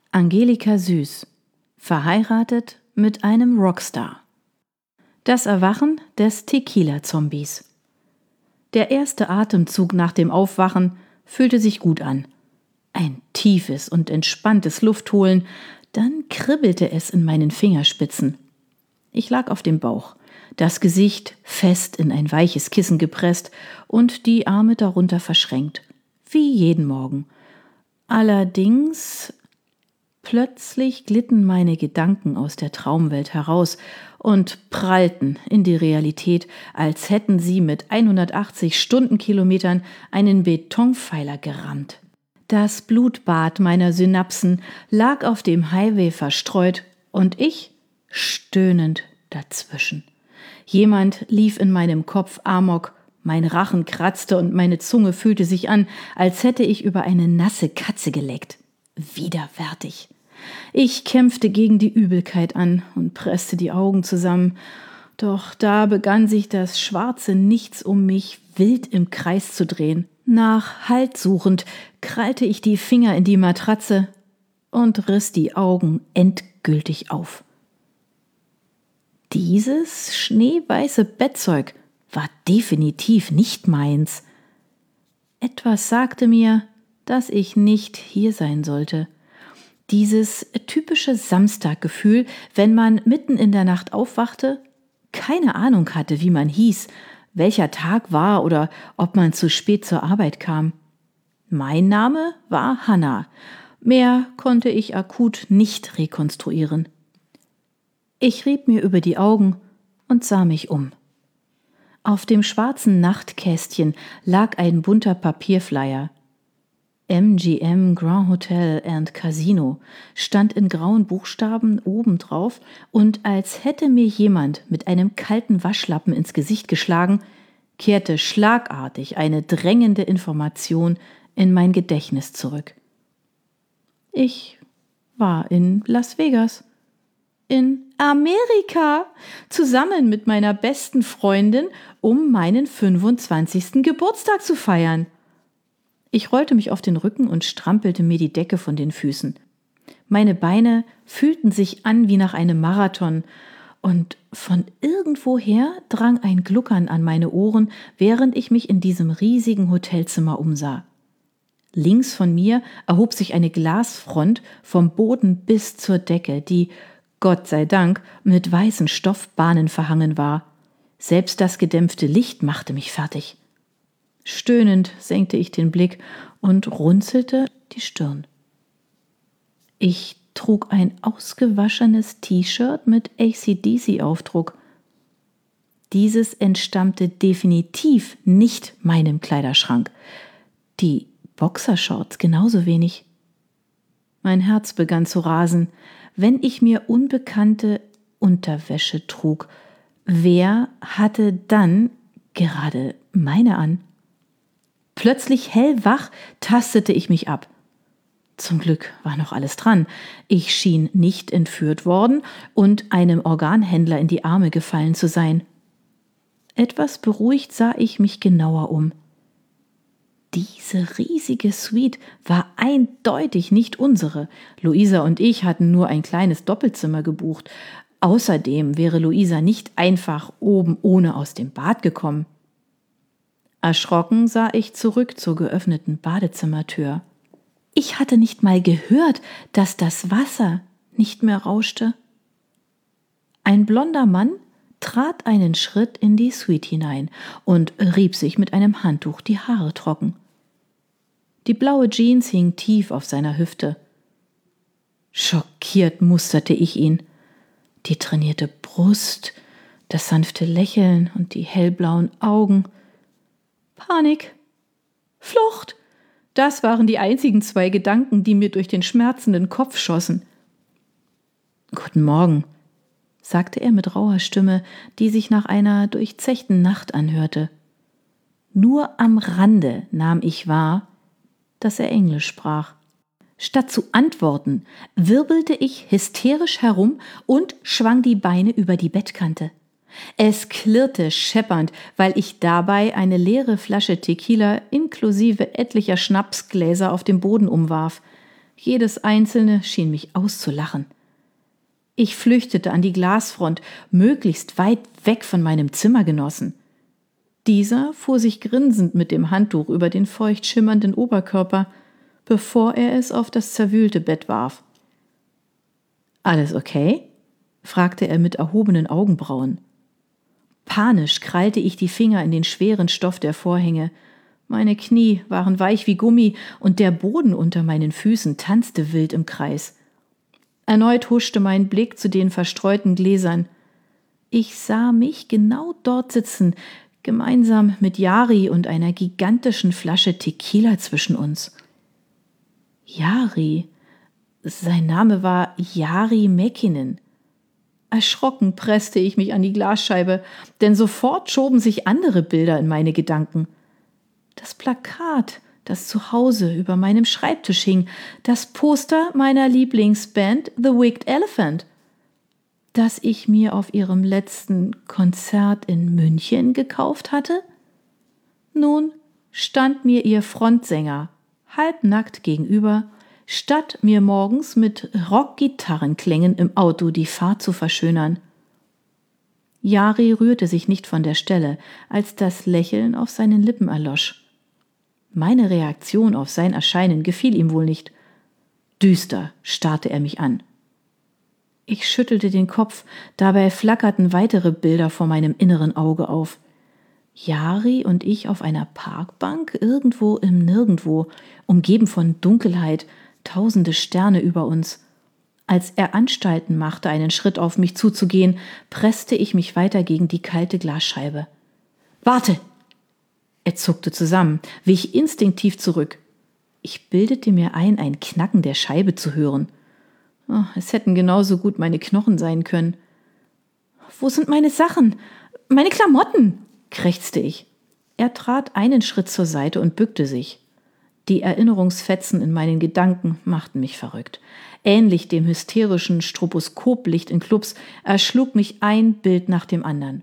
Angelika Süß, verheiratet mit einem Rockstar. Das Erwachen des Tequila-Zombies. Der erste Atemzug nach dem Aufwachen fühlte sich gut an. Ein tiefes und entspanntes Luftholen, dann kribbelte es in meinen Fingerspitzen. Ich lag auf dem Bauch, das Gesicht fest in ein weiches Kissen gepresst und die Arme darunter verschränkt, wie jeden Morgen. Allerdings plötzlich glitten meine Gedanken aus der Traumwelt heraus und prallten in die Realität, als hätten sie mit 180 Stundenkilometern einen Betonpfeiler gerammt. Das Blutbad meiner Synapsen lag auf dem Highway verstreut und ich stöhnend dazwischen. Jemand lief in meinem Kopf amok, mein Rachen kratzte und meine Zunge fühlte sich an, als hätte ich über eine nasse Katze geleckt. Widerwärtig. Ich kämpfte gegen die Übelkeit an und presste die Augen zusammen. Doch da begann sich das schwarze Nichts um mich wild im Kreis zu drehen. Nach Halt suchend krallte ich die Finger in die Matratze und riss die Augen endgültig auf. Dieses schneeweiße Bettzeug war definitiv nicht meins. Etwas sagte mir, dass ich nicht hier sein sollte. Dieses typische Samstaggefühl, wenn man mitten in der Nacht aufwachte, keine Ahnung hatte, wie man hieß, welcher Tag war oder ob man zu spät zur Arbeit kam. Mein Name war Hannah. Mehr konnte ich akut nicht rekonstruieren. Ich rieb mir über die Augen und sah mich um. Auf dem schwarzen Nachtkästchen lag ein bunter Papierflyer. MGM Grand Hotel and Casino stand in grauen Buchstaben obendrauf und als hätte mir jemand mit einem kalten Waschlappen ins Gesicht geschlagen, kehrte schlagartig eine drängende Information in mein Gedächtnis zurück. Ich war in Las Vegas. In Amerika, zusammen mit meiner besten Freundin, um meinen 25. Geburtstag zu feiern. Ich rollte mich auf den Rücken und strampelte mir die Decke von den Füßen. Meine Beine fühlten sich an wie nach einem Marathon und von irgendwoher drang ein Gluckern an meine Ohren, während ich mich in diesem riesigen Hotelzimmer umsah. Links von mir erhob sich eine Glasfront vom Boden bis zur Decke, die, Gott sei Dank, mit weißen Stoffbahnen verhangen war. Selbst das gedämpfte Licht machte mich fertig. Stöhnend senkte ich den Blick und runzelte die Stirn. Ich trug ein ausgewaschenes T-Shirt mit AC/DC-Aufdruck. Dieses entstammte definitiv nicht meinem Kleiderschrank. Die Boxershorts genauso wenig. Mein Herz begann zu rasen. Wenn ich mir unbekannte Unterwäsche trug, wer hatte dann gerade meine an? Plötzlich hellwach tastete ich mich ab. Zum Glück war noch alles dran. Ich schien nicht entführt worden und einem Organhändler in die Arme gefallen zu sein. Etwas beruhigt sah ich mich genauer um. Diese riesige Suite war eindeutig nicht unsere. Luisa und ich hatten nur ein kleines Doppelzimmer gebucht. Außerdem wäre Luisa nicht einfach oben ohne aus dem Bad gekommen. Erschrocken sah ich zurück zur geöffneten Badezimmertür. Ich hatte nicht mal gehört, dass das Wasser nicht mehr rauschte. Ein blonder Mann trat einen Schritt in die Suite hinein und rieb sich mit einem Handtuch die Haare trocken. Die blaue Jeans hing tief auf seiner Hüfte. Schockiert musterte ich ihn. Die trainierte Brust, das sanfte Lächeln und die hellblauen Augen. Panik, Flucht, das waren die einzigen 2 Gedanken, die mir durch den schmerzenden Kopf schossen. »Guten Morgen«, sagte er mit rauer Stimme, die sich nach einer durchzechten Nacht anhörte. Nur am Rande nahm ich wahr, dass er Englisch sprach. Statt zu antworten, wirbelte ich hysterisch herum und schwang die Beine über die Bettkante. Es klirrte scheppernd, weil ich dabei eine leere Flasche Tequila inklusive etlicher Schnapsgläser auf dem Boden umwarf. Jedes einzelne schien mich auszulachen. Ich flüchtete an die Glasfront, möglichst weit weg von meinem Zimmergenossen. Dieser fuhr sich grinsend mit dem Handtuch über den feucht schimmernden Oberkörper, bevor er es auf das zerwühlte Bett warf. »Alles okay?« fragte er mit erhobenen Augenbrauen. Panisch krallte ich die Finger in den schweren Stoff der Vorhänge. Meine Knie waren weich wie Gummi und der Boden unter meinen Füßen tanzte wild im Kreis. Erneut huschte mein Blick zu den verstreuten Gläsern. Ich sah mich genau dort sitzen, gemeinsam mit Jari und einer gigantischen Flasche Tequila zwischen uns. Jari. Sein Name war Jari Mäkinen. Erschrocken presste ich mich an die Glasscheibe, denn sofort schoben sich andere Bilder in meine Gedanken. Das Plakat, das zu Hause über meinem Schreibtisch hing, das Poster meiner Lieblingsband The Wicked Elephant, das ich mir auf ihrem letzten Konzert in München gekauft hatte. Nun stand mir ihr Frontsänger halbnackt gegenüber, statt mir morgens mit Rockgitarrenklängen im Auto die Fahrt zu verschönern. Jari rührte sich nicht von der Stelle, als das Lächeln auf seinen Lippen erlosch. Meine Reaktion auf sein Erscheinen gefiel ihm wohl nicht. Düster starrte er mich an. Ich schüttelte den Kopf, dabei flackerten weitere Bilder vor meinem inneren Auge auf. Jari und ich auf einer Parkbank, irgendwo im Nirgendwo, umgeben von Dunkelheit, tausende Sterne über uns. Als er Anstalten machte, einen Schritt auf mich zuzugehen, presste ich mich weiter gegen die kalte Glasscheibe. »Warte!« Er zuckte zusammen, wich instinktiv zurück. Ich bildete mir ein Knacken der Scheibe zu hören. Oh, es hätten genauso gut meine Knochen sein können. »Wo sind meine Sachen? Meine Klamotten?« krächzte ich. Er trat einen Schritt zur Seite und bückte sich. Die Erinnerungsfetzen in meinen Gedanken machten mich verrückt. Ähnlich dem hysterischen Stroboskoplicht in Clubs erschlug mich ein Bild nach dem anderen.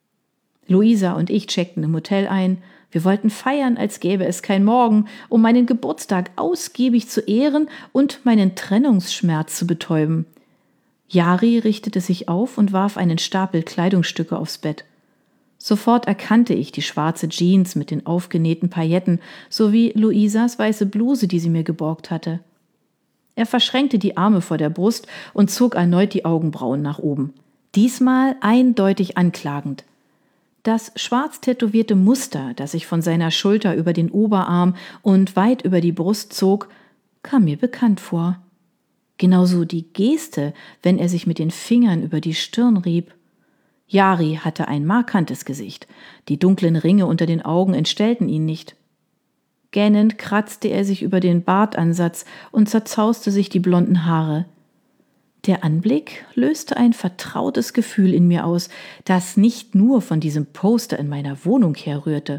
Luisa und ich checkten im Hotel ein. Wir wollten feiern, als gäbe es kein Morgen, um meinen Geburtstag ausgiebig zu ehren und meinen Trennungsschmerz zu betäuben. Jari richtete sich auf und warf einen Stapel Kleidungsstücke aufs Bett. Sofort erkannte ich die schwarze Jeans mit den aufgenähten Pailletten sowie Luisas weiße Bluse, die sie mir geborgt hatte. Er verschränkte die Arme vor der Brust und zog erneut die Augenbrauen nach oben. Diesmal eindeutig anklagend. Das schwarz tätowierte Muster, das sich von seiner Schulter über den Oberarm und weit über die Brust zog, kam mir bekannt vor. Genauso die Geste, wenn er sich mit den Fingern über die Stirn rieb. Jari hatte ein markantes Gesicht. Die dunklen Ringe unter den Augen entstellten ihn nicht. Gähnend kratzte er sich über den Bartansatz und zerzauste sich die blonden Haare. Der Anblick löste ein vertrautes Gefühl in mir aus, das nicht nur von diesem Poster in meiner Wohnung herrührte.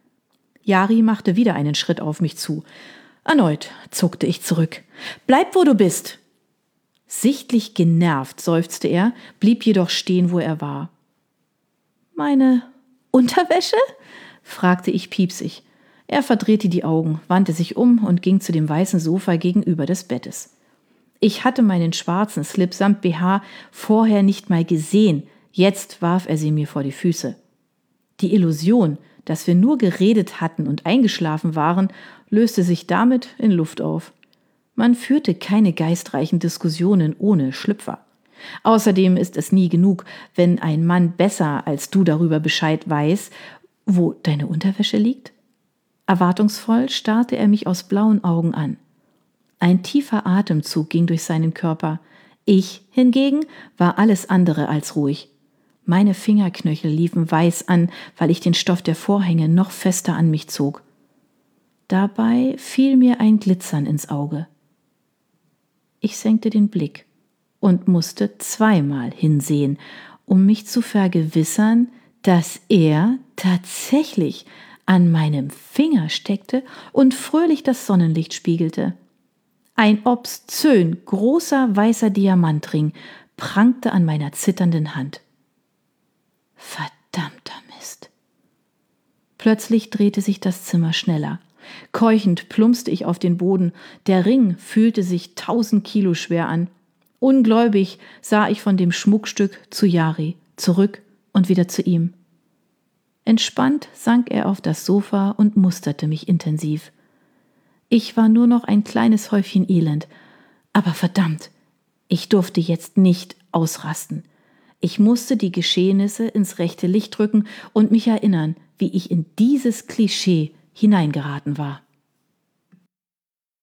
Jari machte wieder einen Schritt auf mich zu. Erneut zuckte ich zurück. »Bleib, wo du bist!« Sichtlich genervt seufzte er, blieb jedoch stehen, wo er war. »Meine Unterwäsche?« fragte ich piepsig. Er verdrehte die Augen, wandte sich um und ging zu dem weißen Sofa gegenüber des Bettes. Ich hatte meinen schwarzen Slip samt BH vorher nicht mal gesehen, jetzt warf er sie mir vor die Füße. Die Illusion, dass wir nur geredet hatten und eingeschlafen waren, löste sich damit in Luft auf. Man führte keine geistreichen Diskussionen ohne Schlüpfer. Außerdem ist es nie genug, wenn ein Mann besser als du darüber Bescheid weiß, wo deine Unterwäsche liegt. Erwartungsvoll starrte er mich aus blauen Augen an. Ein tiefer Atemzug ging durch seinen Körper. Ich hingegen war alles andere als ruhig. Meine Fingerknöchel liefen weiß an, weil ich den Stoff der Vorhänge noch fester an mich zog. Dabei fiel mir ein Glitzern ins Auge. Ich senkte den Blick und musste zweimal hinsehen, um mich zu vergewissern, dass er tatsächlich an meinem Finger steckte und fröhlich das Sonnenlicht spiegelte. Ein obszön großer weißer Diamantring prangte an meiner zitternden Hand. Verdammter Mist. Plötzlich drehte sich das Zimmer schneller. Keuchend plumpste ich auf den Boden. Der Ring fühlte sich 1000 Kilo schwer an. Ungläubig sah ich von dem Schmuckstück zu Jari, zurück und wieder zu ihm. Entspannt sank er auf das Sofa und musterte mich intensiv. Ich war nur noch ein kleines Häufchen Elend, aber verdammt, ich durfte jetzt nicht ausrasten. Ich musste die Geschehnisse ins rechte Licht rücken und mich erinnern, wie ich in dieses Klischee hineingeraten war.